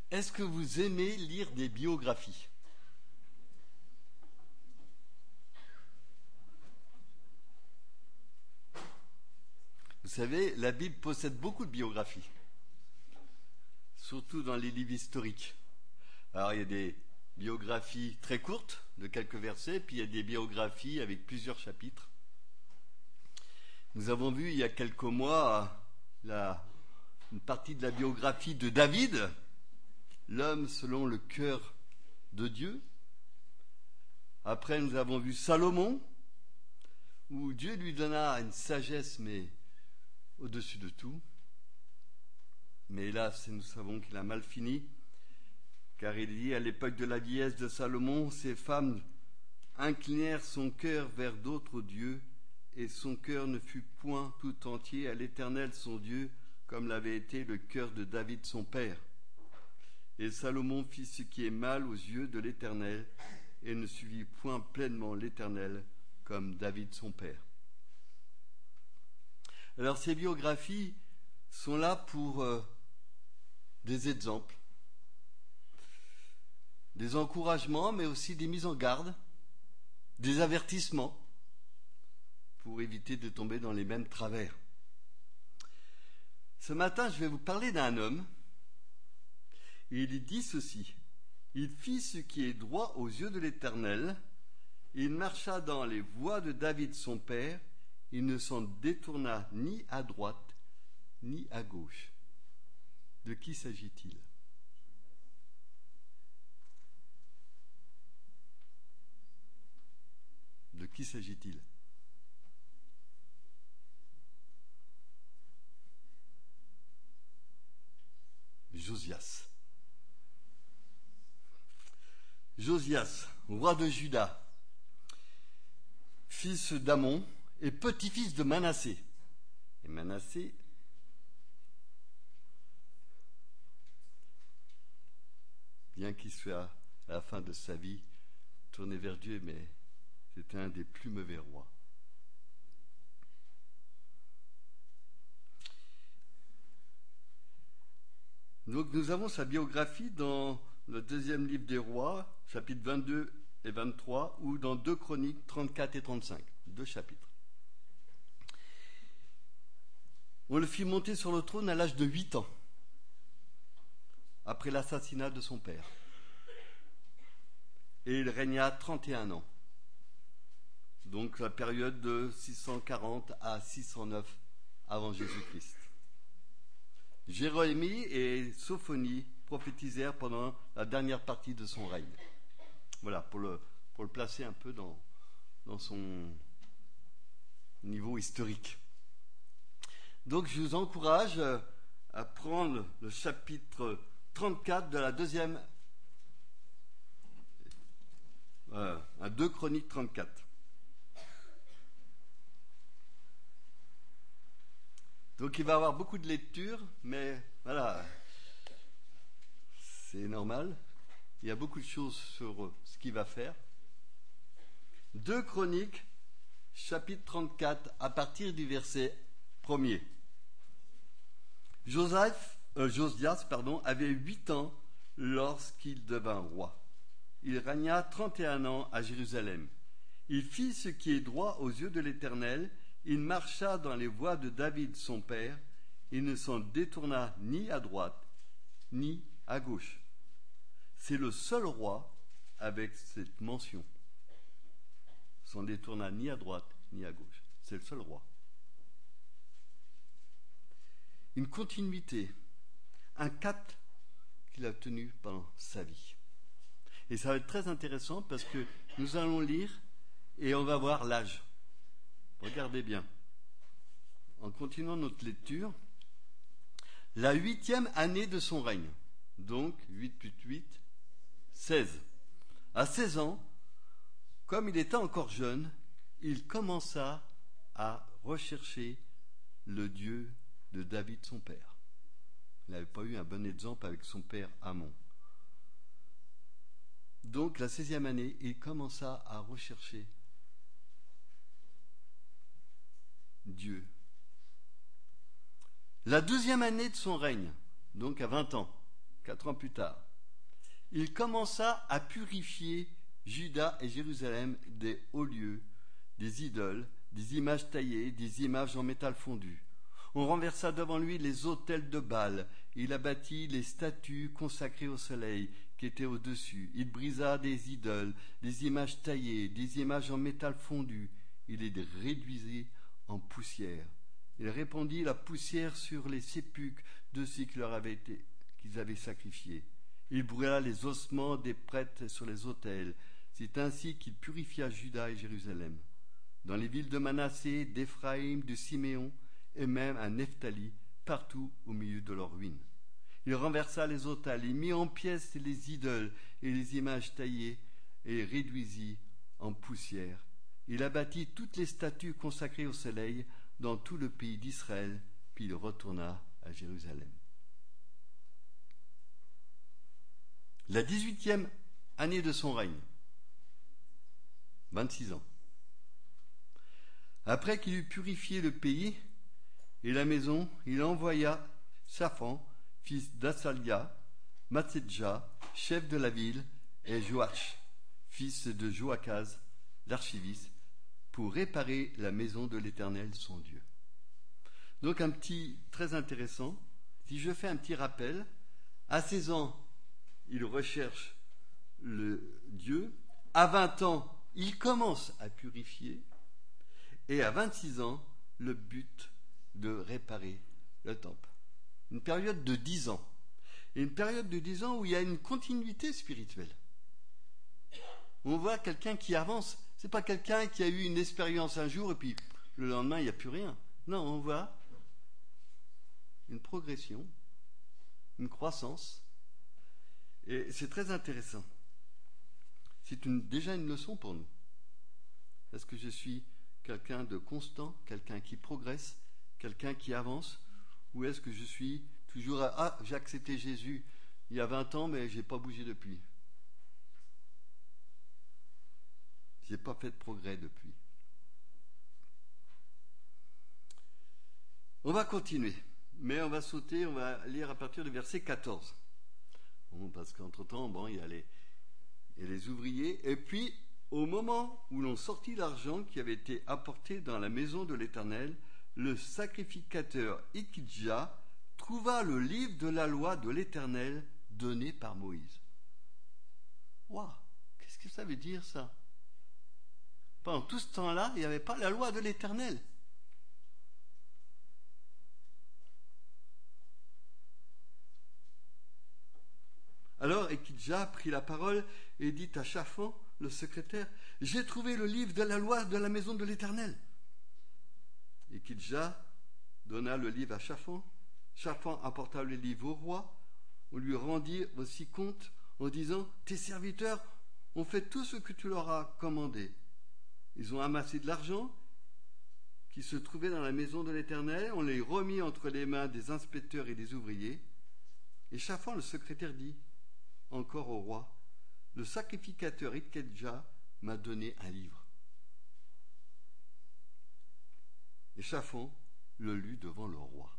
Est-ce que vous aimez lire des biographies? Vous savez, la Bible possède beaucoup de biographies, surtout dans les livres historiques. Alors il y a des biographies très courtes, de quelques versets, puis il y a des biographies avec plusieurs chapitres. Nous avons vu il y a quelques mois une partie de la biographie de David, l'homme selon le cœur de Dieu. Après, nous avons vu Salomon, où Dieu lui donna une sagesse, mais au-dessus de tout. Mais hélas, nous savons qu'il a mal fini, car il dit, à l'époque de la vieillesse de Salomon, ces femmes inclinèrent son cœur vers d'autres dieux, et son cœur ne fut point tout entier à l'Éternel son Dieu, comme l'avait été le cœur de David son père. Et Salomon fit ce qui est mal aux yeux de l'Éternel, et ne suivit point pleinement l'Éternel, comme David son père. Alors ces biographies sont là pour des exemples, des encouragements, mais aussi des mises en garde, des avertissements, pour éviter de tomber dans les mêmes travers. Ce matin, je vais vous parler d'un homme, et il dit ceci: il fit ce qui est droit aux yeux de l'Éternel, il marcha dans les voies de David son père, il ne s'en détourna ni à droite ni à gauche. De qui s'agit-il? De qui s'agit-il? Josias. Josias, roi de Juda, fils d'Amon et petit-fils de Manassé. Et Manassé, bien qu'il soit à la fin de sa vie tourné vers Dieu, mais c'était un des plus mauvais rois. Donc nous avons sa biographie dans le deuxième livre des rois, chapitres 22 et 23, ou dans 2 Chroniques 34 et 35, 2 chapitres. On le fit monter sur le trône à l'âge de 8 ans, après l'assassinat de son père. Et il régna 31 ans. Donc la période de 640 à 609 avant Jésus-Christ. Jérémie et Sophonie prophétisèrent pendant la dernière partie de son règne. Voilà, pour le placer un peu dans son niveau historique. Donc je vous encourage à prendre le chapitre 34 de la deuxième, à 2 Chroniques 34. Donc il va y avoir beaucoup de lectures, mais voilà, c'est normal. Il y a beaucoup de choses sur ce qu'il va faire. 2 Chroniques, chapitre 34, à partir du verset 1er. Josias avait 8 ans lorsqu'il devint roi. Il régna 31 ans à Jérusalem. Il fit ce qui est droit aux yeux de l'Éternel. Il marcha dans les voies de David son père. Il ne s'en détourna ni à droite ni à gauche. C'est le seul roi avec cette mention. S'en détourna ni à droite ni à gauche. C'est le seul roi. Une continuité, un cap qu'il a tenu pendant sa vie. Et ça va être très intéressant parce que nous allons lire et on va voir l'âge. Regardez bien. En continuant notre lecture, la 8e année de son règne, donc 8 plus 8, 16. À 16 ans, comme il était encore jeune, il commença à rechercher le Dieu de David son père. Il n'avait pas eu un bon exemple avec son père Amon. Donc la 16e année, il commença à rechercher Dieu. La 12e année de son règne, donc à 20 ans, 4 ans plus tard, il commença à purifier Juda et Jérusalem des hauts lieux, des idoles, des images taillées, des images en métal fondu. On renversa devant lui les autels de Baal. Il abattit les statues consacrées au soleil qui étaient au-dessus. Il brisa des idoles, des images taillées, des images en métal fondu. Il les réduisit en poussière. Il répandit la poussière sur les sépulcres de ceux qu'ils avaient sacrifiés. Il brûla les ossements des prêtres sur les autels. C'est ainsi qu'il purifia Juda et Jérusalem. Dans les villes de Manassé, d'Éphraïm, de Siméon, et même à Nephtali, partout au milieu de leurs ruines. Il renversa les autels, il mit en pièces les idoles et les images taillées, et réduisit en poussière. Il abattit toutes les statues consacrées au soleil dans tout le pays d'Israël, puis il retourna à Jérusalem. La 18e année de son règne, 26 ans. Après qu'il eut purifié le pays et la maison, il envoya Shaphan, fils d'Athalia, Matsédja, chef de la ville, et Joach, fils de Joachaz, l'archiviste, pour réparer la maison de l'Éternel, son Dieu. Donc très intéressant, si je fais un petit rappel, à 16 ans, il recherche le Dieu, à 20 ans, il commence à purifier, et à 26 ans, le but de réparer le temple. Une période de 10 ans. Et une période de 10 ans où il y a une continuité spirituelle. On voit quelqu'un qui avance. C'est pas quelqu'un qui a eu une expérience un jour et puis le lendemain, il n'y a plus rien. Non, on voit une progression, une croissance. Et c'est très intéressant. C'est déjà une leçon pour nous. Est-ce que je suis quelqu'un de constant, quelqu'un qui progresse, quelqu'un qui avance, ou est-ce que je suis toujours j'ai accepté Jésus il y a 20 ans, mais je n'ai pas bougé depuis. Je n'ai pas fait de progrès depuis. On va continuer, mais on va sauter, on va lire à partir du verset 14. Bon, parce qu'entre-temps, il y a les ouvriers, et puis au moment où l'on sortit l'argent qui avait été apporté dans la maison de l'Éternel, le sacrificateur Ikidja trouva le livre de la loi de l'Éternel donné par Moïse. Waouh, qu'est-ce que ça veut dire ça? Pendant tout ce temps-là, il n'y avait pas la loi de l'Éternel. Alors Ikidja prit la parole et dit à Shaphan, le secrétaire, « J'ai trouvé le livre de la loi de la maison de l'Éternel. » Ikidja donna le livre à Shaphan. Shaphan apporta le livre au roi. On lui rendit aussi compte en disant, « Tes serviteurs ont fait tout ce que tu leur as commandé. Ils ont amassé de l'argent qui se trouvait dans la maison de l'Éternel. On les remit entre les mains des inspecteurs et des ouvriers. » Et Shaphan, le secrétaire, dit encore au roi, « Le sacrificateur Ikidja m'a donné un livre. » Et Shaphan le lut devant le roi.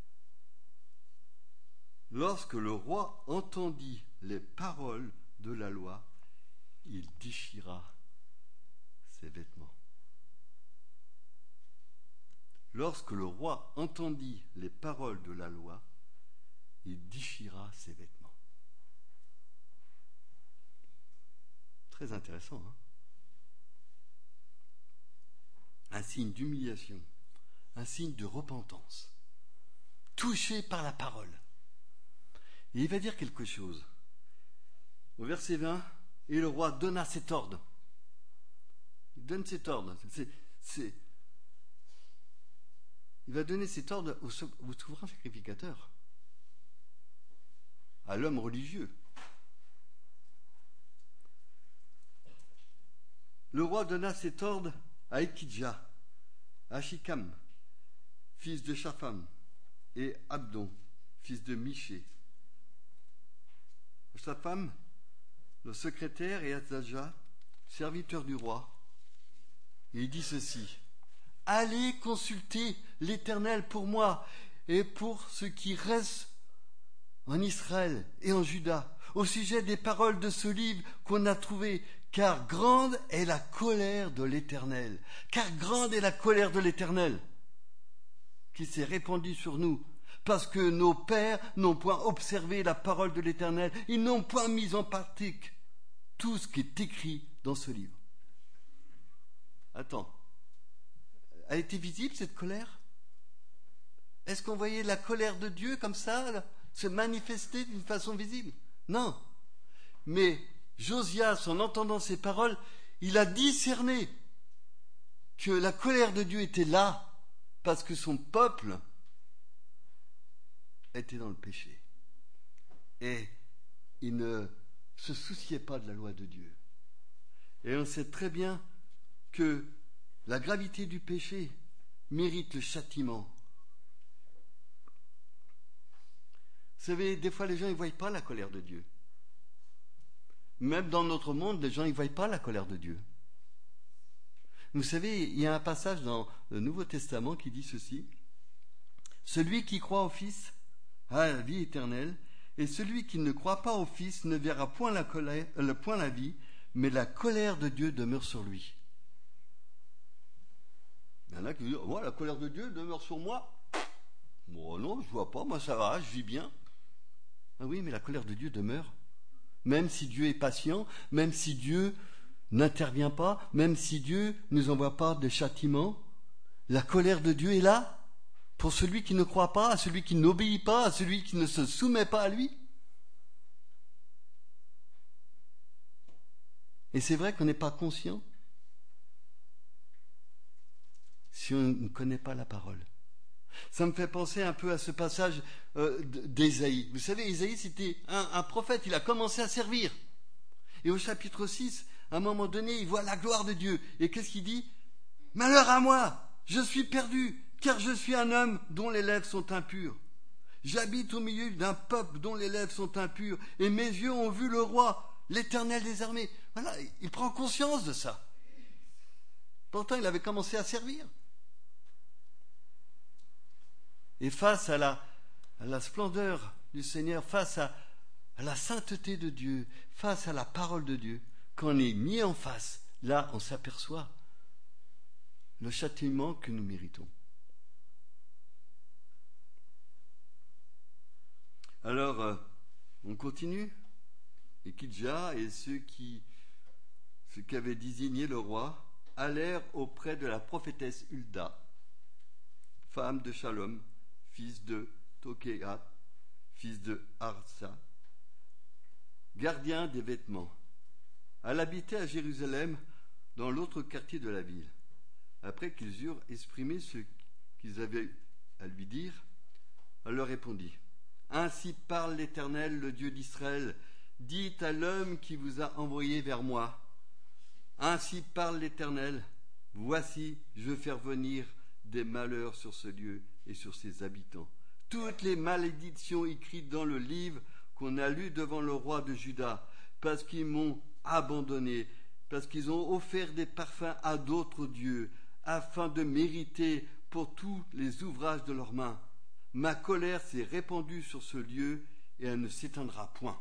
Lorsque le roi entendit les paroles de la loi, il déchira ses vêtements. Lorsque le roi entendit les paroles de la loi, il déchira ses vêtements. Très intéressant, hein? Un signe d'humiliation, un signe de repentance, touché par la parole. Et il va dire quelque chose. Au verset 20, et le roi donna cet ordre. Il donne cet ordre. Il va donner cet ordre au souverain sacrificateur, à l'homme religieux. Le roi donna cet ordre à Ikidja, à Shikam, fils de Shaphan, et Abdon, fils de Miché. Shaphan, le secrétaire, et Athaja, serviteur du roi. Et il dit ceci: Allez consulter l'Éternel pour moi et pour ce qui reste en Israël et en Juda, au sujet des paroles de ce livre qu'on a trouvé, car grande est la colère de l'Éternel, car grande est la colère de l'Éternel qui s'est répandue sur nous, parce que nos pères n'ont point observé la parole de l'Éternel, ils n'ont point mis en pratique tout ce qui est écrit dans ce livre. Attends, a été visible cette colère? Est-ce qu'on voyait la colère de Dieu comme ça, là, se manifester d'une façon visible? Non. Mais Josias, en entendant ces paroles, il a discerné que la colère de Dieu était là parce que son peuple était dans le péché. Et il ne se souciait pas de la loi de Dieu. Et on sait très bien que la gravité du péché mérite le châtiment. Vous savez, des fois les gens ne voient pas la colère de Dieu. Même dans notre monde, les gens ne voient pas la colère de Dieu. Vous savez, il y a un passage dans le Nouveau Testament qui dit ceci: celui qui croit au Fils a la vie éternelle, et celui qui ne croit pas au Fils ne verra point la vie, mais la colère de Dieu demeure sur lui. Il y en a qui disent: oh, la colère de Dieu demeure sur moi. Bon, non, je vois pas, moi ça va, je vis bien. Ah oui, mais la colère de Dieu demeure. Même si Dieu est patient, même si Dieu n'intervient pas, même si Dieu ne nous envoie pas de châtiment, la colère de Dieu est là pour celui qui ne croit pas, à celui qui n'obéit pas, à celui qui ne se soumet pas à lui. Et c'est vrai qu'on n'est pas conscient si on ne connaît pas la parole. Ça me fait penser un peu à ce passage d'Ésaïe. Vous savez, Ésaïe, c'était un prophète, il a commencé à servir. Et au chapitre 6, à un moment donné, il voit la gloire de Dieu. Et qu'est-ce qu'il dit? Malheur à moi, je suis perdu, car je suis un homme dont les lèvres sont impures. J'habite au milieu d'un peuple dont les lèvres sont impures, et mes yeux ont vu le roi, l'Éternel des armées. Voilà, il prend conscience de ça. Pourtant, il avait commencé à servir. Et face à la splendeur du Seigneur, face à la sainteté de Dieu, face à la parole de Dieu, quand on est mis en face, là on s'aperçoit le châtiment que nous méritons. Alors, on continue. Et Kidja et ceux qui avaient désigné le roi allèrent auprès de la prophétesse Hulda, femme de Shalom, fils de Tokéa, fils de Harsa, gardien des vêtements. Elle habitait à Jérusalem, dans l'autre quartier de la ville. Après qu'ils eurent exprimé ce qu'ils avaient à lui dire, elle leur répondit: ainsi parle l'Éternel, le Dieu d'Israël. Dites à l'homme qui vous a envoyé vers moi: ainsi parle l'Éternel, voici, je vais faire venir des malheurs sur ce lieu et sur ses habitants. Toutes les malédictions écrites dans le livre qu'on a lu devant le roi de Juda, parce qu'ils m'ont abandonné, parce qu'ils ont offert des parfums à d'autres dieux, afin de mériter pour tous les ouvrages de leurs mains. Ma colère s'est répandue sur ce lieu et elle ne s'éteindra point.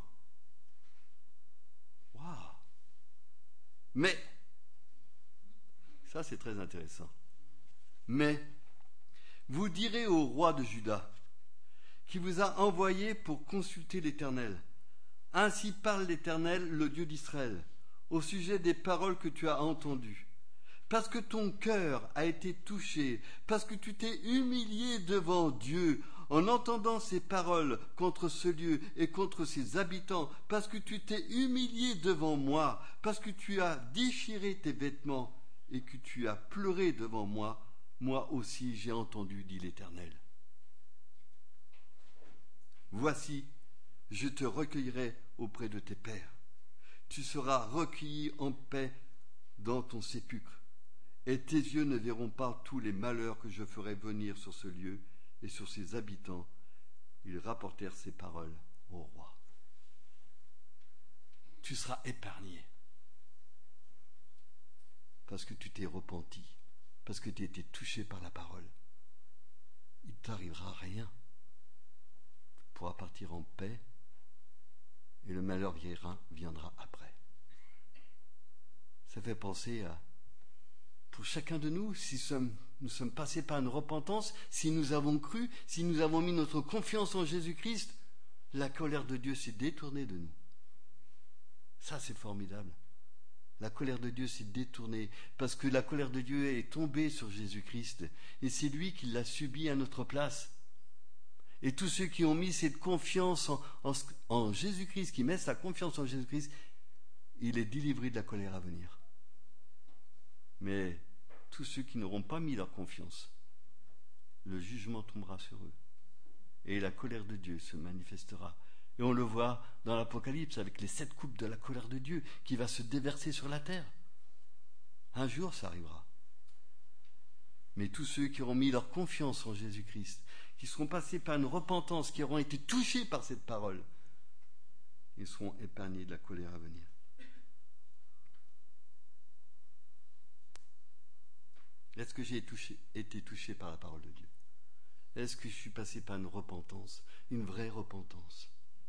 Waouh! Mais, ça c'est très intéressant. Mais, vous direz au roi de Juda, qui vous a envoyé pour consulter l'Éternel: ainsi parle l'Éternel, le Dieu d'Israël, au sujet des paroles que tu as entendues. Parce que ton cœur a été touché, parce que tu t'es humilié devant Dieu en entendant ces paroles contre ce lieu et contre ses habitants, parce que tu t'es humilié devant moi, parce que tu as déchiré tes vêtements et que tu as pleuré devant moi, moi aussi j'ai entendu, dit l'Éternel. Voici, je te recueillerai auprès de tes pères. Tu seras recueilli en paix dans ton sépulcre, et tes yeux ne verront pas tous les malheurs que je ferai venir sur ce lieu et sur ses habitants. Ils rapportèrent ces paroles au roi. Tu seras épargné, parce que tu t'es repenti, parce que tu as été touché par la parole. Il ne t'arrivera rien. pourra partir en paix et le malheur viendra après. Ça fait penser à, pour chacun de nous, si nous sommes passés par une repentance, si nous avons cru, si nous avons mis notre confiance en Jésus-Christ, la colère de Dieu s'est détournée de nous. Ça, c'est formidable. La colère de Dieu s'est détournée parce que la colère de Dieu est tombée sur Jésus-Christ et c'est lui qui l'a subie à notre place. Et tous ceux qui ont mis cette confiance en Jésus-Christ, qui mettent sa confiance en Jésus-Christ, il est délivré de la colère à venir. Mais tous ceux qui n'auront pas mis leur confiance, le jugement tombera sur eux. Et la colère de Dieu se manifestera. Et on le voit dans l'Apocalypse avec les 7 coupes de la colère de Dieu qui va se déverser sur la terre. Un jour, ça arrivera. Mais tous ceux qui auront mis leur confiance en Jésus-Christ, qui seront passés par une repentance, qui auront été touchés par cette parole, ils seront épargnés de la colère à venir. Est-ce que j'ai été touché par la parole de Dieu? Est-ce que je suis passé par une repentance, une vraie repentance?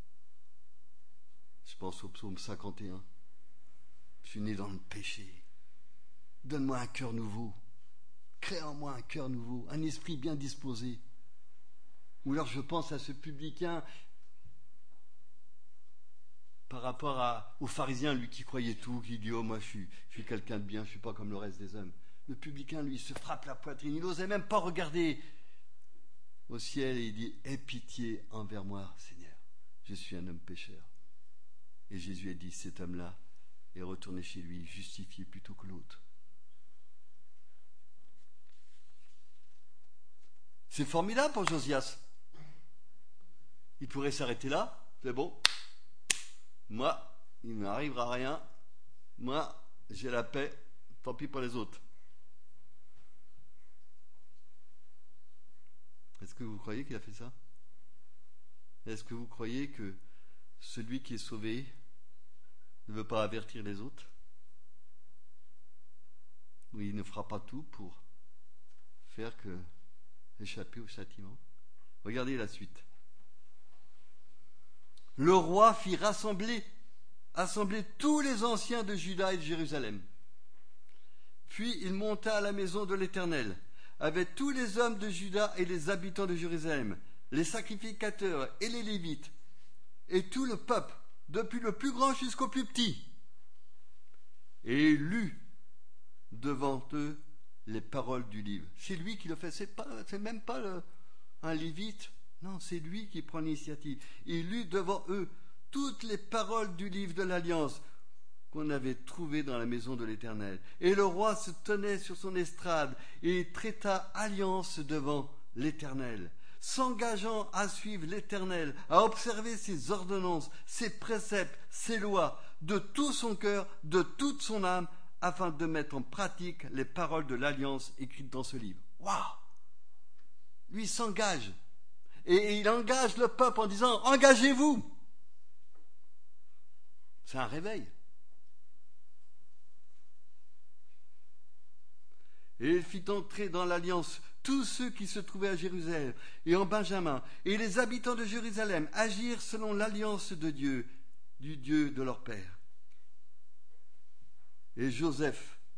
Je pense au psaume 51. Je suis né dans le péché. Donne-moi un cœur nouveau. Crée en moi un cœur nouveau, un esprit bien disposé. Ou alors je pense à ce publicain par rapport aux pharisiens, lui qui croyait tout, qui dit « Oh, moi je suis quelqu'un de bien, je ne suis pas comme le reste des hommes. » Le publicain, lui, se frappe la poitrine. Il n'osait même pas regarder au ciel et il dit « Aie pitié envers moi, Seigneur. Je suis un homme pécheur. » Et Jésus a dit « Cet homme-là est retourné chez lui, justifié plutôt que l'autre. » C'est formidable pour Josias. Il pourrait s'arrêter là. C'est bon. Moi, il ne m'arrivera rien. Moi, j'ai la paix. Tant pis pour les autres. Est-ce que vous croyez qu'il a fait ça? Est-ce que vous croyez que celui qui est sauvé ne veut pas avertir les autres? Ou il ne fera pas tout pour faire que échapper au châtiment? Regardez la suite. Le roi fit assembler tous les anciens de Juda et de Jérusalem. Puis il monta à la maison de l'Éternel, avec tous les hommes de Juda et les habitants de Jérusalem, les sacrificateurs et les Lévites, et tout le peuple, depuis le plus grand jusqu'au plus petit. Et il lut devant eux les paroles du livre. C'est lui qui le fait, c'est même pas un Lévite. Non, c'est lui qui prend l'initiative. Il lut devant eux toutes les paroles du livre de l'Alliance qu'on avait trouvé dans la maison de l'Éternel. Et le roi se tenait sur son estrade et traita alliance devant l'Éternel, s'engageant à suivre l'Éternel, à observer ses ordonnances, ses préceptes, ses lois, de tout son cœur, de toute son âme, afin de mettre en pratique les paroles de l'Alliance écrites dans ce livre. Waouh! Lui s'engage. Et il engage le peuple en disant « Engagez-vous !» C'est un réveil. Et il fit entrer dans l'alliance tous ceux qui se trouvaient à Jérusalem et en Benjamin. Et les habitants de Jérusalem agirent selon l'alliance de Dieu, du Dieu de leur père. Et Josias,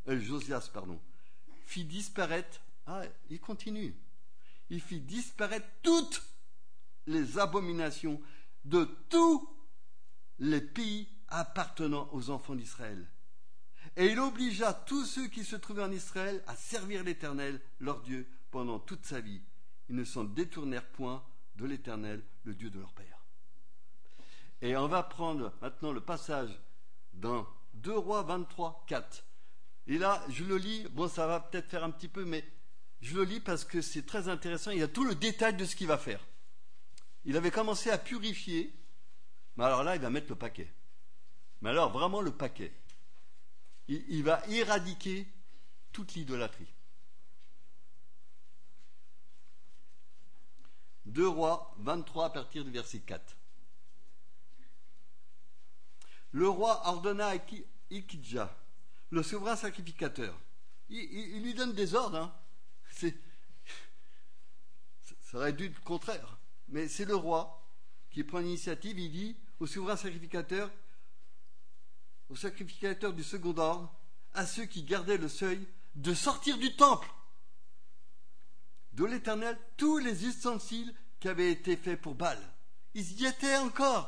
fit disparaître, il continue, il fit disparaître toutes les abominations de tous les pays appartenant aux enfants d'Israël. Et il obligea tous ceux qui se trouvaient en Israël à servir l'Éternel, leur Dieu, pendant toute sa vie. Ils ne s'en détournèrent point de l'Éternel, le Dieu de leur père. Et on va prendre maintenant le passage dans 2 Rois 23, 4. Et là, je le lis, bon, ça va peut-être faire un petit peu, mais je le lis parce que c'est très intéressant. Il y a tout le détail de ce qu'il va faire. Il avait commencé à purifier, mais alors là, il va mettre le paquet. Mais alors, vraiment le paquet. Il va éradiquer toute l'idolâtrie. 2 Rois 23 à partir du verset 4. Le roi ordonna à Ikidja, le souverain sacrificateur. Il lui donne des ordres. Hein. Ça aurait dû être le contraire. Mais c'est le roi qui prend l'initiative, il dit au souverain sacrificateur, au sacrificateur du second ordre, à ceux qui gardaient le seuil, de sortir du temple de l'Éternel tous les ustensiles qui avaient été faits pour Baal. Ils y étaient encore.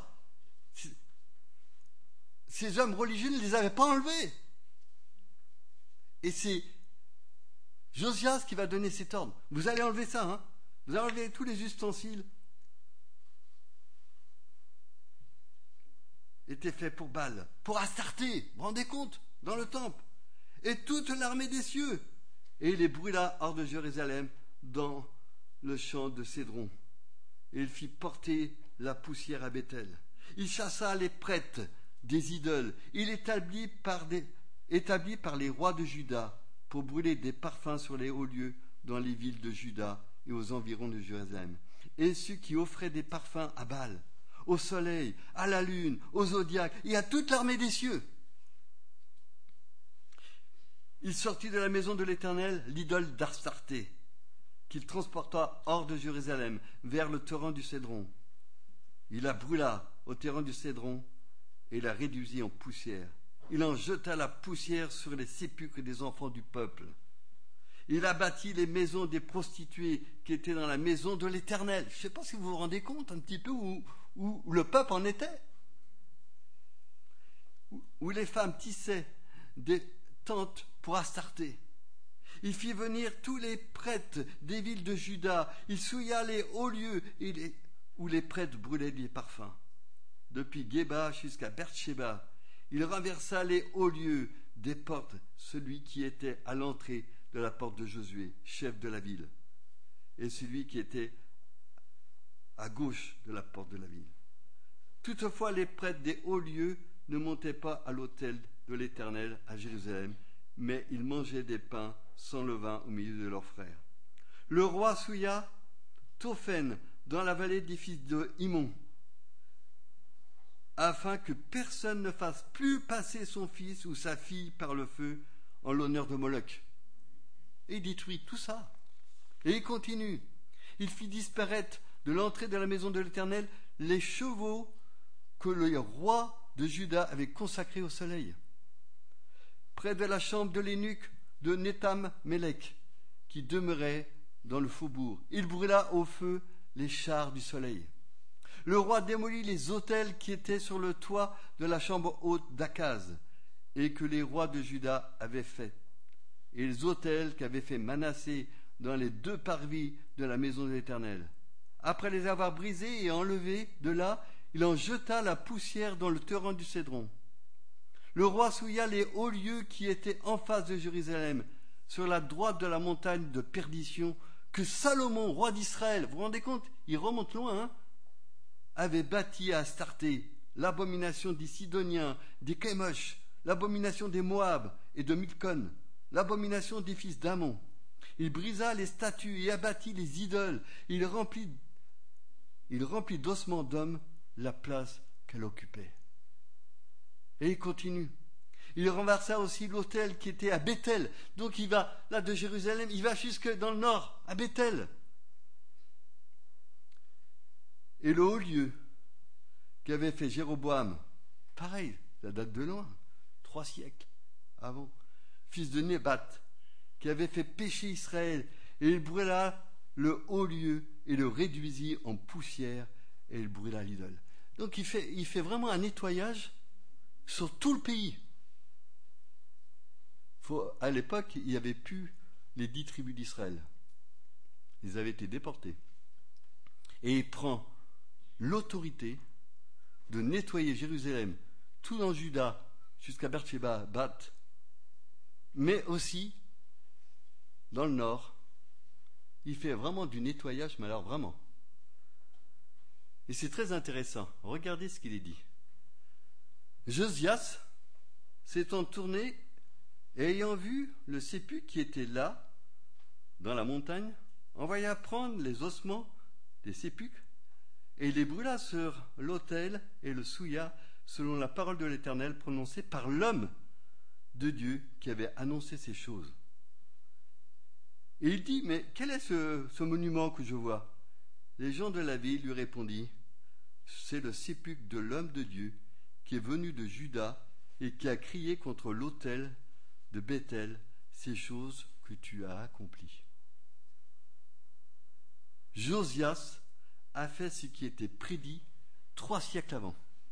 Ces hommes religieux ne les avaient pas enlevés. Et c'est Josias qui va donner cet ordre. Vous allez enlever ça, hein? Vous allez enlever tous les ustensiles étaient faits pour Baal, pour Astarté, vous vous rendez compte, dans le temple, et toute l'armée des cieux. Et il les brûla hors de Jérusalem dans le champ de Cédron. Et il fit porter la poussière à Béthel. Il chassa les prêtres des idoles. Il établit par les rois de Juda pour brûler des parfums sur les hauts lieux dans les villes de Juda et aux environs de Jérusalem. Et ceux qui offraient des parfums à Baal, au soleil, à la lune, au zodiaque et à toute l'armée des cieux. Il sortit de la maison de l'Éternel l'idole d'Astarté, qu'il transporta hors de Jérusalem, vers le torrent du Cédron. Il la brûla au torrent du Cédron et la réduisit en poussière. Il en jeta la poussière sur les sépulcres des enfants du peuple. Il abattit les maisons des prostituées qui étaient dans la maison de l'Éternel. Je ne sais pas si vous vous rendez compte un petit peu où le peuple en était. Où les femmes tissaient des tentes pour Astarté. Il fit venir tous les prêtres des villes de Juda. Il souilla les hauts lieux où les prêtres brûlaient des parfums. Depuis Géba jusqu'à Beersheba, il renversa les hauts lieux des portes, celui qui était à l'entrée de la porte de Josué, chef de la ville, et celui qui était à gauche de la porte de la ville. Toutefois, les prêtres des hauts lieux ne montaient pas à l'autel de l'Éternel à Jérusalem, mais ils mangeaient des pains sans levain au milieu de leurs frères. Le roi souilla Tophen dans la vallée des fils de Himon, afin que personne ne fasse plus passer son fils ou sa fille par le feu en l'honneur de Moloch. Et il détruit tout ça. Et il continue. Il fit disparaître de l'entrée de la maison de l'Éternel les chevaux que le roi de Juda avait consacrés au soleil, près de la chambre de l'eunuque de Nétham-Mélec, qui demeurait dans le faubourg. Il brûla au feu les chars du soleil. Le roi démolit les autels qui étaient sur le toit de la chambre haute d'Akaz et que les rois de Juda avaient faits, et les autels qu'avait fait Manassé dans les 2 parvis de la maison de l'Éternel. Après les avoir brisés et enlevés de là, il en jeta la poussière dans le torrent du Cédron. Le roi souilla les hauts lieux qui étaient en face de Jérusalem, sur la droite de la montagne de perdition, que Salomon, roi d'Israël, vous vous rendez compte, il remonte loin, hein, avait bâti à Astarté, l'abomination des Sidoniens, des Kémosh, l'abomination des Moab et de Milcon, l'abomination des fils d'Ammon. Il brisa les statues et abattit les idoles. Il remplit d'ossements d'hommes la place qu'elle occupait. Et il continue. Il renversa aussi l'autel qui était à Béthel. Donc il va, là de Jérusalem, il va jusque dans le nord, à Béthel. Et le haut lieu qu'avait fait Jéroboam, pareil, ça date de loin, 3 siècles avant, fils de Nébat, qui avait fait pécher Israël, et il brûla le haut lieu et le réduisit en poussière, et il brûla l'idole. Donc il fait vraiment un nettoyage sur tout le pays. À l'époque, il n'y avait plus les 10 tribus d'Israël. Ils avaient été déportés. Et il prend l'autorité de nettoyer Jérusalem, tout dans Juda, jusqu'à Beersheba, Bath, mais aussi dans le nord. Il fait vraiment du nettoyage, mais alors vraiment. Et c'est très intéressant. Regardez ce qu'il est dit. Josias s'étant tourné et ayant vu le sépulcre qui était là, dans la montagne, envoya prendre les ossements des sépulcres et il les brûla sur l'autel et le souilla selon la parole de l'Éternel prononcée par l'homme de Dieu qui avait annoncé ces choses. Et il dit, mais quel est ce monument que je vois? Les gens de la ville lui répondirent, c'est le sépulcre de l'homme de Dieu qui est venu de Juda et qui a crié contre l'autel de Bethel ces choses que tu as accomplies. Josias a fait ce qui était prédit 3 siècles avant.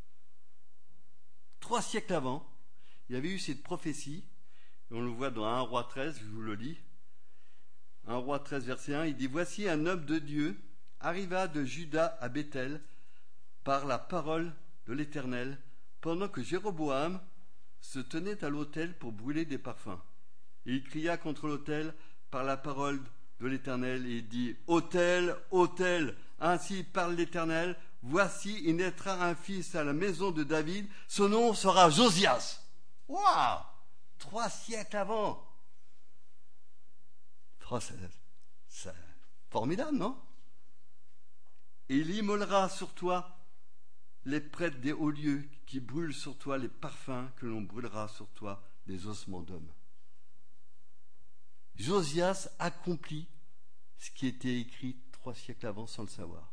3 siècles avant, il y avait eu cette prophétie, et on le voit dans 1 Roi 13, je vous le lis. 1 Roi 13, verset 1, il dit « Voici un homme de Dieu arriva de Juda à Bethel par la parole de l'Éternel, pendant que Jéroboam se tenait à l'autel pour brûler des parfums. Et il cria contre l'autel par la parole de l'Éternel, et il dit « Autel, autel, ainsi parle l'Éternel, voici, il naîtra un fils à la maison de David, son nom sera Josias. » Waouh! 3 siècles avant. Oh, c'est formidable, non? Et il immolera sur toi les prêtres des hauts lieux qui brûlent sur toi les parfums que l'on brûlera sur toi des ossements d'hommes. Josias accomplit ce qui était écrit 3 siècles avant sans le savoir.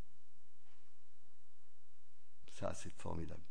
Ça, c'est formidable.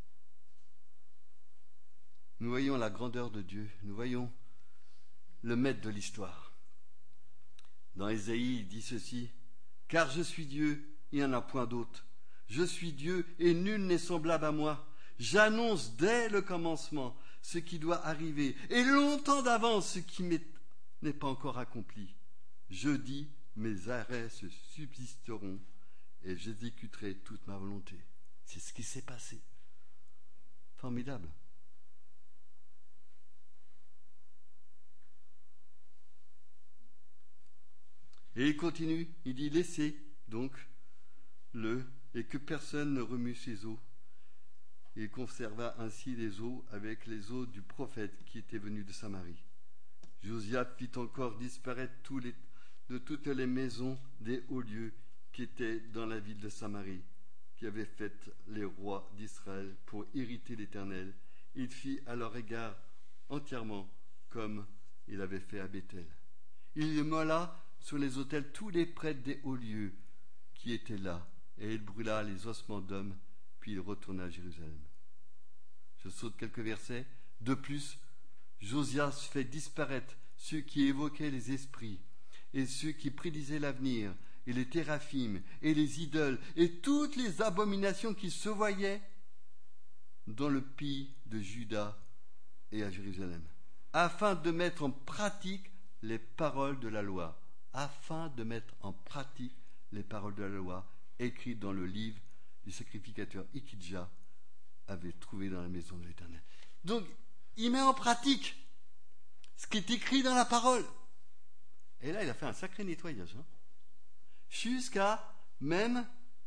Nous voyons la grandeur de Dieu, nous voyons le maître de l'histoire. Dans Ésaïe, il dit ceci, « Car je suis Dieu, il n'y en a point d'autre. Je suis Dieu et nul n'est semblable à moi. J'annonce dès le commencement ce qui doit arriver, et longtemps d'avance ce qui n'est pas encore accompli. Je dis, mes arrêts se subsisteront, et j'exécuterai toute ma volonté. » C'est ce qui s'est passé. Formidable. Et il continue, il dit, laissez donc le, et que personne ne remue ses os. Et il conserva ainsi les os avec les os du prophète qui était venu de Samarie. Josias fit encore disparaître de toutes les maisons des hauts lieux qui étaient dans la ville de Samarie, qui avaient fait les rois d'Israël pour irriter l'Éternel. Il fit à leur égard entièrement comme il avait fait à Bethel. Il immola sur les autels tous les prêtres des hauts lieux qui étaient là, et il brûla les ossements d'hommes, puis il retourna à Jérusalem. Je saute quelques versets. De plus, Josias fait disparaître ceux qui évoquaient les esprits, et ceux qui prédisaient l'avenir, et les téraphimes, et les idoles, et toutes les abominations qui se voyaient dans le pays de Juda et à Jérusalem, afin de mettre en pratique les paroles de la loi, afin de mettre en pratique les paroles de la loi écrites dans le livre du sacrificateur Ikidja avait trouvé dans la maison de l'Éternel. Donc, il met en pratique ce qui est écrit dans la parole. Et là, il a fait un sacré nettoyage. Jusqu'à même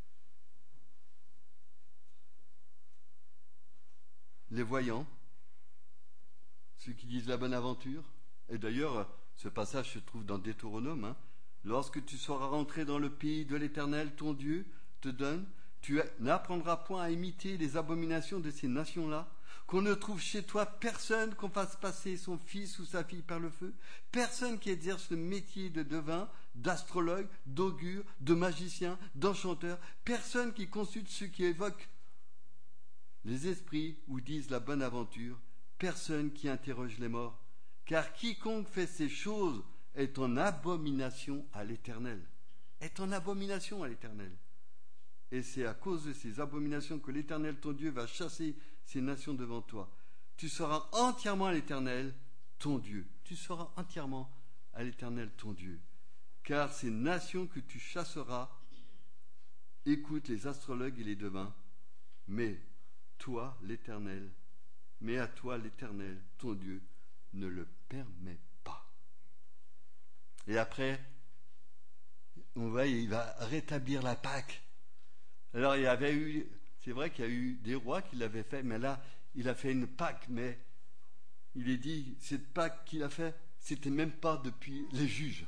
les voyants, ceux qui disent la bonne aventure. Et d'ailleurs, ce passage se trouve dans Deutéronome. Lorsque tu seras rentré dans le pays de l'Éternel, ton Dieu te donne, tu n'apprendras point à imiter les abominations de ces nations-là, qu'on ne trouve chez toi personne qu'on fasse passer son fils ou sa fille par le feu, personne qui exerce le métier de devin, d'astrologue, d'augure, de magicien, d'enchanteur, personne qui consulte ceux qui évoquent les esprits ou disent la bonne aventure, personne qui interroge les morts, car quiconque fait ces choses est en abomination à l'Éternel. Est en abomination à l'Éternel. Et c'est à cause de ces abominations que l'Éternel, ton Dieu, va chasser ces nations devant toi. Tu seras entièrement à l'Éternel, ton Dieu. Tu seras entièrement à l'Éternel, ton Dieu. Car ces nations que tu chasseras écoutent les astrologues et les devins, mais toi, l'Éternel, mais à toi, l'Éternel, ton Dieu, ne le permet pas. Et après, on voit, il va rétablir la Pâque. Alors, c'est vrai qu'il y a eu des rois qui l'avaient fait, mais là, il a fait une Pâque, mais il est dit, cette Pâque qu'il a fait, c'était même pas depuis les juges.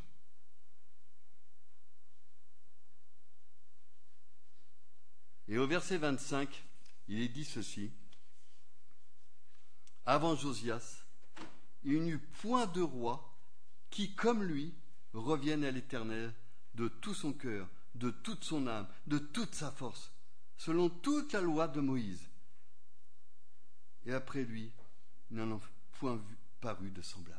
Et au verset 25, il est dit ceci. Avant Josias, il n'y eut point de roi qui, comme lui, revienne à l'Éternel de tout son cœur, de toute son âme, de toute sa force. selon toute la loi de Moïse. Et après lui, il n'en a point paru de semblable.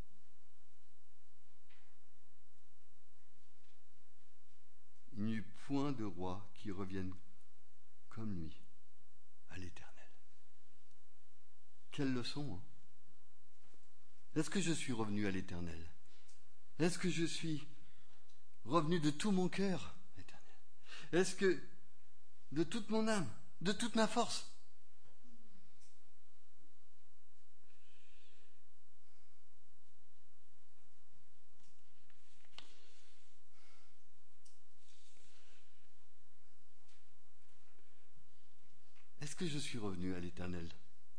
Il n'y eut point de roi qui revienne comme lui à l'Éternel. Quelle leçon, hein? Est-ce que je suis revenu à l'Éternel? Est-ce que je suis revenu de tout mon cœur, l'Éternel? Est-ce que de toute mon âme, de toute ma force? Est-ce que je suis revenu à l'Éternel?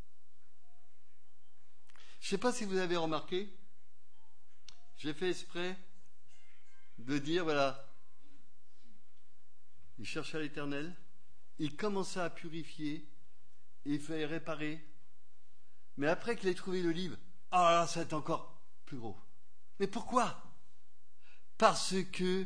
Je ne sais pas si vous avez remarqué, j'ai fait exprès de dire, voilà, il cherchait l'Éternel, il commençait à purifier, et il fallait réparer. Mais après qu'il ait trouvé le livre, ah là, ça va être encore plus gros. Mais pourquoi? Parce que,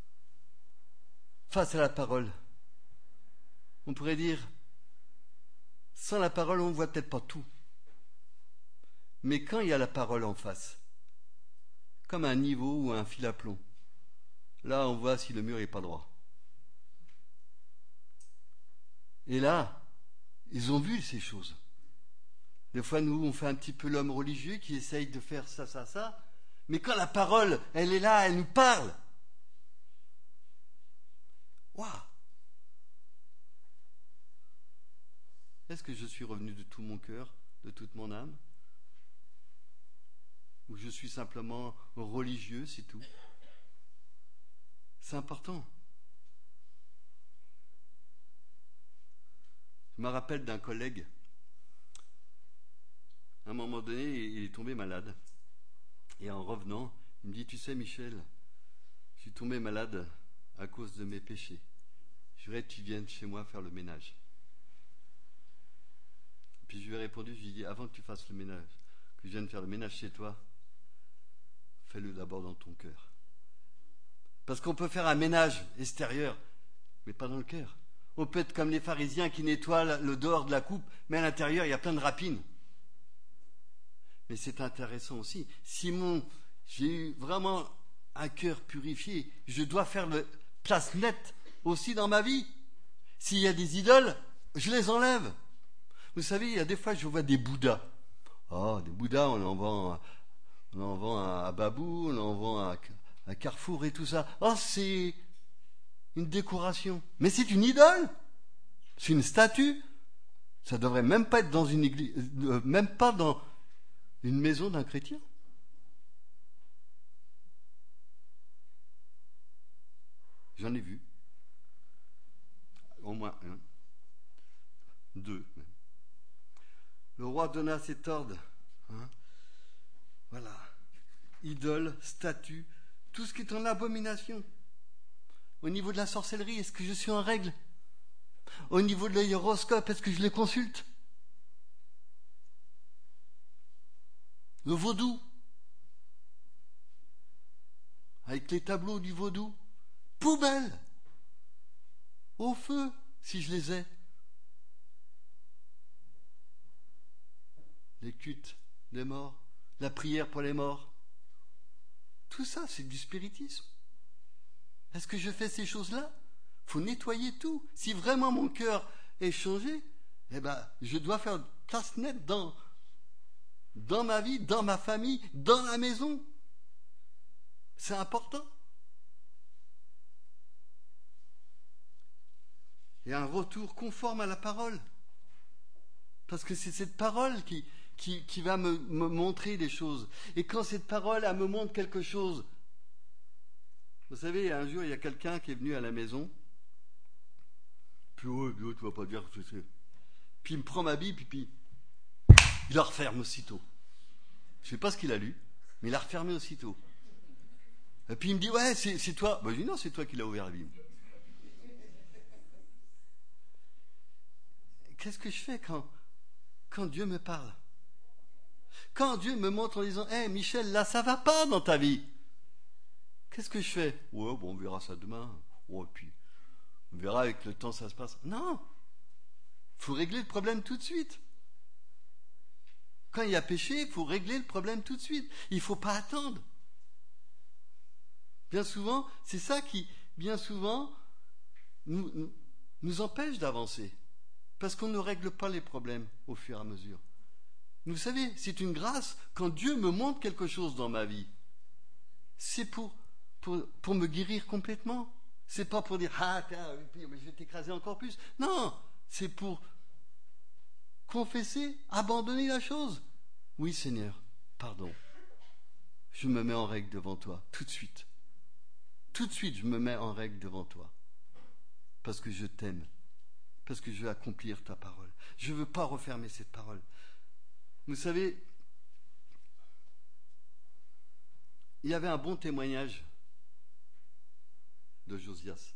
face à la parole, on pourrait dire, sans la parole, on ne voit peut-être pas tout. Mais quand il y a la parole en face, comme un niveau ou un fil à plomb, là, on voit si le mur n'est pas droit. Et là, ils ont vu ces choses. Des fois, nous, on fait un petit peu l'homme religieux qui essaye de faire ça, ça, ça. Mais quand la parole, elle est là, elle nous parle. Waouh! Est-ce que je suis revenu de tout mon cœur, de toute mon âme? Ou je suis simplement religieux, c'est tout? C'est important. Je me rappelle d'un collègue. À un moment donné, il est tombé malade. Et en revenant, il me dit, tu sais Michel, je suis tombé malade à cause de mes péchés. Je voudrais que tu viennes chez moi faire le ménage. Puis je lui ai répondu, je lui ai dit, avant que tu fasses le ménage, que je vienne faire le ménage chez toi, fais-le d'abord dans ton cœur. Parce qu'on peut faire un ménage extérieur, mais pas dans le cœur. On peut être comme les pharisiens qui nettoient le dehors de la coupe, mais à l'intérieur, il y a plein de rapines. Mais c'est intéressant aussi. Simon, j'ai eu vraiment un cœur purifié. Je dois faire place nette aussi dans ma vie. S'il y a des idoles, je les enlève. Vous savez, il y a des fois, je vois des Bouddhas. Oh, des Bouddhas, on en vend à Babou, on en vend à Carrefour et tout ça. Oh, c'est une décoration. Mais c'est une idole. C'est une statue. Ça devrait même pas être dans une église, même pas dans une maison d'un chrétien. J'en ai vu. Au moins un. Deux. Le roi donna cet ordre. Hein. Voilà. Idole, statue, tout ce qui est en abomination. Au niveau de la sorcellerie, est-ce que je suis en règle? Au niveau de l'horoscope, est-ce que je les consulte? Le vaudou, avec les tableaux du vaudou, poubelle, au feu, si je les ai. Les cultes des morts, la prière pour les morts, tout ça, c'est du spiritisme. Est-ce que je fais ces choses-là? Il faut nettoyer tout. Si vraiment mon cœur est changé, eh ben, je dois faire place nette dans ma vie, dans ma famille, dans la maison. C'est important. Et un retour conforme à la parole. Parce que c'est cette parole qui va me montrer des choses. Et quand cette parole, elle me montre quelque chose. Vous savez, un jour, il y a quelqu'un qui est venu à la maison. Puis, ouais, tu vas pas dire que c'est. Puis il me prend ma Bible, puis il la referme aussitôt. Je sais pas ce qu'il a lu, mais il l'a refermé aussitôt. Et puis il me dit, ouais, c'est toi. Ben, je dis, non, c'est toi qui l'as ouvert la Bible. Qu'est-ce que je fais quand Dieu me parle? Quand Dieu me montre en disant, hé, Michel, là, ça va pas dans ta vie. Qu'est-ce que je fais? Ouais, bon, on verra ça demain. Ouais, puis, On verra avec le temps ça se passe. Non, il faut régler le problème tout de suite. Quand il y a péché, il faut régler le problème tout de suite. Il ne faut pas attendre. Bien souvent, c'est ça qui, bien souvent, nous empêche d'avancer. Parce qu'on ne règle pas les problèmes au fur et à mesure. Vous savez, c'est une grâce quand Dieu me montre quelque chose dans ma vie. C'est pour me guérir complètement. C'est pas pour dire ah je vais t'écraser encore plus. Non, c'est pour confesser, abandonner la chose. Oui, Seigneur, pardon. Je me mets en règle devant toi, tout de suite. Tout de suite, je me mets en règle devant toi. Parce que je t'aime. Parce que je veux accomplir ta parole. Je ne veux pas refermer cette parole. Vous savez, il y avait un bon témoignage de Josias.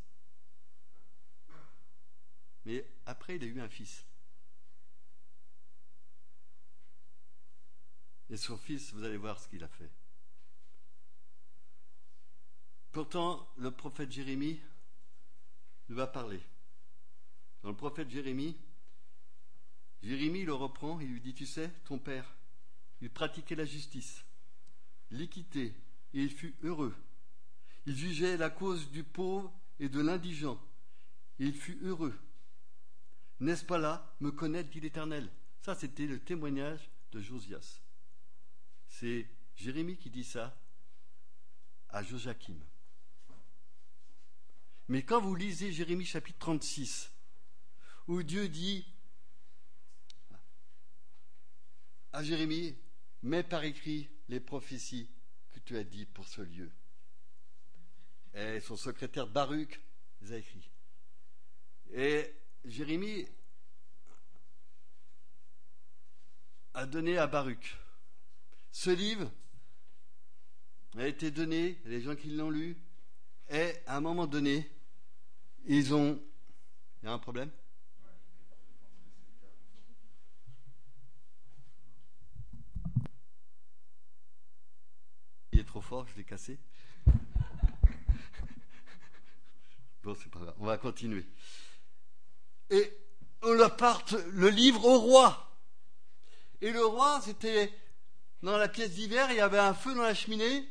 Mais après, il a eu un fils. Et son fils, vous allez voir ce qu'il a fait. Pourtant, le prophète Jérémie lui va parler. Dans le prophète Jérémie le reprend, il lui dit, tu sais, ton père, il pratiquait la justice, l'équité, et il fut heureux. Il jugeait la cause du pauvre et de l'indigent, et il fut heureux. N'est-ce pas là me connaître, dit l'Éternel? Ça, c'était le témoignage de Josias. C'est Jérémie qui dit ça à Joachim. Mais quand vous lisez Jérémie chapitre 36, où Dieu dit à Jérémie, mets par écrit les prophéties que tu as dit pour ce lieu. Et son secrétaire Baruch les a écrits. Et Jérémie a donné à Baruch. Ce livre a été donné, les gens qui l'ont lu, et à un moment donné, ils ont... Il y a un problème ? Il est trop fort, je l'ai cassé. Bon, c'est pas grave, on va continuer. Et on apporte le livre au roi. Et le roi, c'était dans la pièce d'hiver, il y avait un feu dans la cheminée.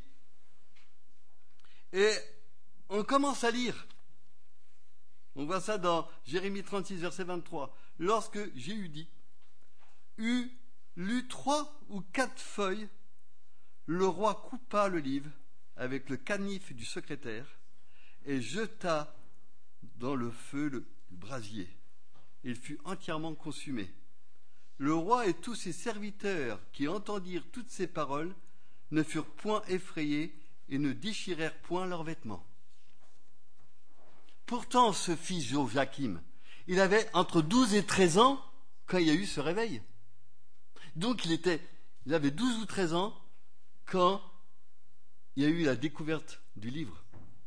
Et on commence à lire. On voit ça dans Jérémie 36, verset 23. Lorsque Jéhudi eut lu 3 ou 4 feuilles, le roi coupa le livre avec le canif du secrétaire et jeta dans le feu le brasier. Il fut entièrement consumé. Le roi et tous ses serviteurs qui entendirent toutes ces paroles ne furent point effrayés et ne déchirèrent point leurs vêtements. Pourtant, ce fils Joachim, il avait entre 12 et 13 ans quand il y a eu ce réveil. Donc il avait 12 ou 13 ans quand il y a eu la découverte du livre.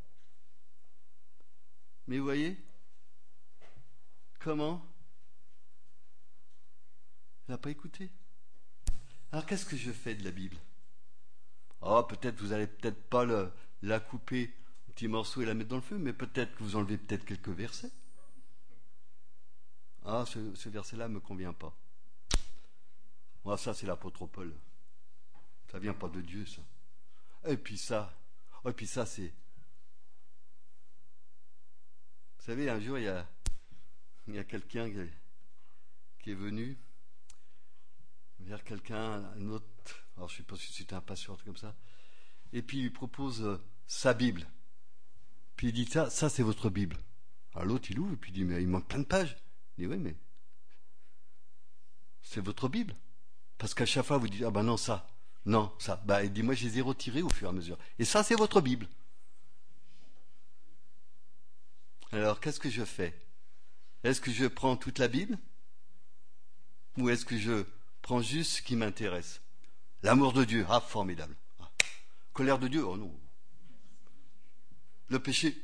Mais vous voyez comment il n'a pas écouté. Alors qu'est-ce que je fais de la Bible? Peut-être vous n'allez peut-être pas la couper en petits morceaux et la mettre dans le feu, mais peut-être que vous enlevez peut-être quelques versets. Ce verset-là ne me convient pas. Ça c'est l'apôtre Paul. Ça vient pas de Dieu, ça. Et puis ça c'est... Vous savez, un jour, il y a quelqu'un qui est venu vers quelqu'un, un autre, alors je ne sais pas si c'était un pasteur comme ça, et puis il lui propose sa Bible. Puis il dit, ça c'est votre Bible. Alors l'autre, il ouvre, et puis il dit, mais il manque plein de pages. Il dit, oui, mais c'est votre Bible. Parce qu'à chaque fois, vous dites, non, ça. Il dit, moi, je les ai retirés au fur et à mesure. Et ça, c'est votre Bible. Alors, qu'est-ce que je fais? Est-ce que je prends toute la Bible? Ou est-ce que je prends juste ce qui m'intéresse? L'amour de Dieu, formidable. Colère de Dieu, oh non. Le péché.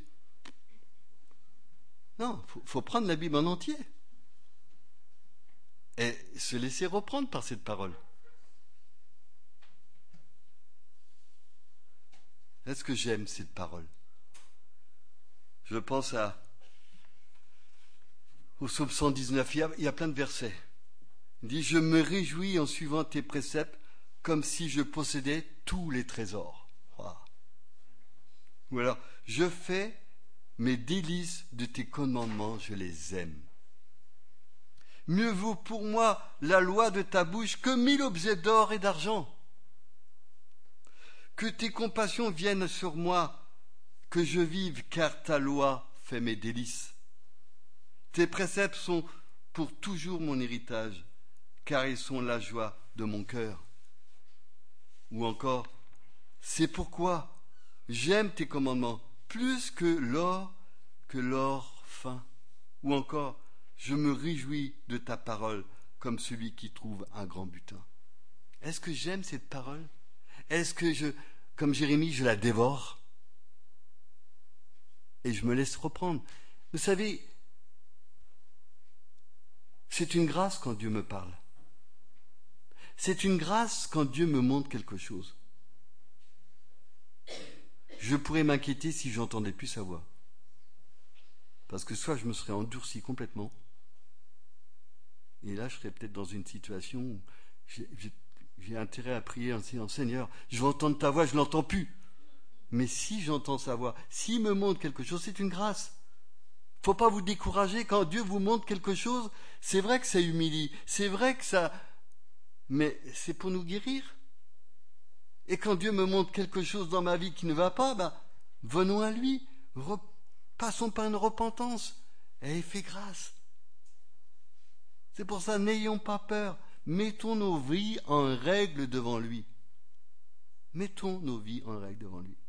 Non, faut prendre la Bible en entier. Et se laisser reprendre par cette parole. Est-ce que j'aime cette parole? Je pense à Au psaume 119, il y a plein de versets. Il dit, je me réjouis en suivant tes préceptes comme si je possédais tous les trésors. Wow. Ou alors, je fais mes délices de tes commandements, je les aime. Mieux vaut pour moi la loi de ta bouche que 1000 objets d'or et d'argent. Que tes compassions viennent sur moi, que je vive, car ta loi fait mes délices. Tes préceptes sont pour toujours mon héritage, car ils sont la joie de mon cœur. Ou encore, c'est pourquoi j'aime tes commandements plus que l'or fin. Ou encore, je me réjouis de ta parole comme celui qui trouve un grand butin. Est-ce que j'aime cette parole? Est-ce que comme Jérémie, je la dévore? Et je me laisse reprendre. Vous savez, c'est une grâce quand Dieu me parle. C'est une grâce quand Dieu me montre quelque chose. Je pourrais m'inquiéter si j'entendais plus sa voix. Parce que soit je me serais endurci complètement, et là je serais peut-être dans une situation où j'ai intérêt à prier en disant, Seigneur, je veux entendre ta voix, je ne l'entends plus. Mais si j'entends sa voix, s'il me montre quelque chose, c'est une grâce. Il ne faut pas vous décourager quand Dieu vous montre quelque chose. C'est vrai que ça humilie, c'est vrai que ça... Mais c'est pour nous guérir. Et quand Dieu me montre quelque chose dans ma vie qui ne va pas, venons à lui, passons par une repentance, et il fait grâce. C'est pour ça, n'ayons pas peur, mettons nos vies en règle devant lui. Mettons nos vies en règle devant lui.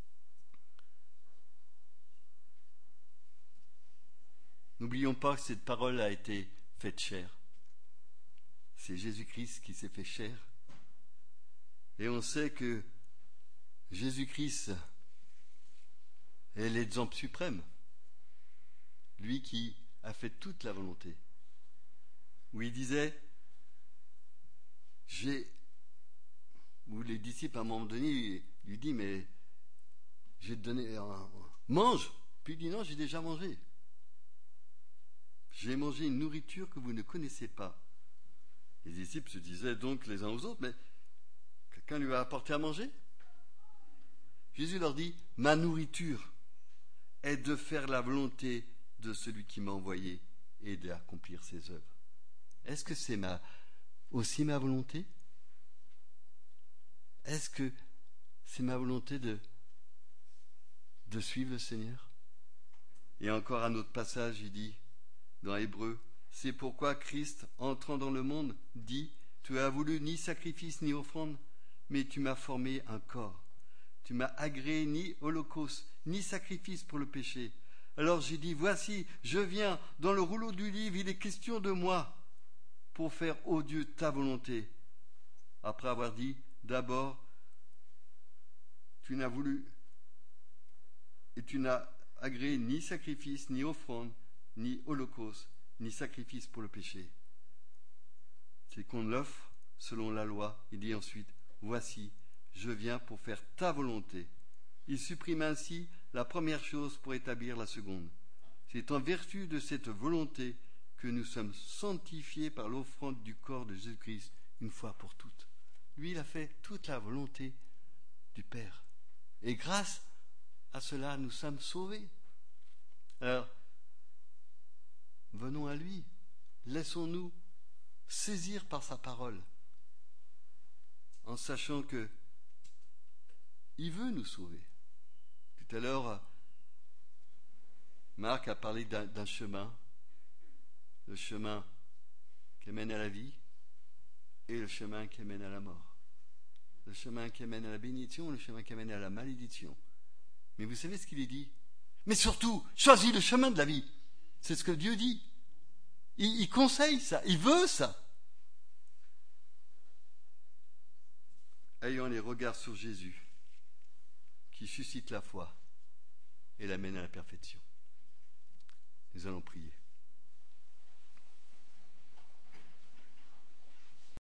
N'oublions pas que cette parole a été faite chair. C'est Jésus-Christ qui s'est fait chair. Et on sait que Jésus-Christ est l'exemple suprême. Lui qui a fait toute la volonté. Où il disait, où les disciples à un moment donné lui disent, mais je vais te donner mange. Puis il dit, non, j'ai déjà mangé. J'ai mangé une nourriture que vous ne connaissez pas. Les disciples se disaient donc les uns aux autres, mais quelqu'un lui a apporté à manger? Jésus leur dit, ma nourriture est de faire la volonté de celui qui m'a envoyé et d'accomplir ses œuvres. Est-ce que c'est aussi ma volonté? Est-ce que c'est ma volonté de suivre le Seigneur? Et encore un autre passage, il dit, dans Hébreux, c'est pourquoi Christ, entrant dans le monde, dit, tu as voulu ni sacrifice ni offrande, mais tu m'as formé un corps. Tu m'as agréé ni holocauste, ni sacrifice pour le péché. Alors j'ai dit, voici, je viens, dans le rouleau du livre, il est question de moi, pour faire, ô Dieu, ta volonté. Après avoir dit, d'abord, tu n'as voulu, et tu n'as agréé ni sacrifice, ni offrande, ni holocauste, ni sacrifice pour le péché. C'est qu'on l'offre selon la loi. Il dit ensuite, voici, je viens pour faire ta volonté. Il supprime ainsi la première chose pour établir la seconde. C'est en vertu de cette volonté que nous sommes sanctifiés par l'offrande du corps de Jésus-Christ une fois pour toutes. Lui, il a fait toute la volonté du Père. Et grâce à cela, nous sommes sauvés. Alors, venons à lui. Laissons-nous saisir par sa parole, en sachant que il veut nous sauver. Tout à l'heure, Marc a parlé d'un chemin, le chemin qui mène à la vie et le chemin qui mène à la mort. Le chemin qui mène à la bénédiction, le chemin qui mène à la malédiction. Mais vous savez ce qu'il est dit? Mais surtout, choisis le chemin de la vie. C'est ce que Dieu dit. Il conseille ça, il veut ça. Ayons les regards sur Jésus, qui suscite la foi et l'amène à la perfection. Nous allons prier.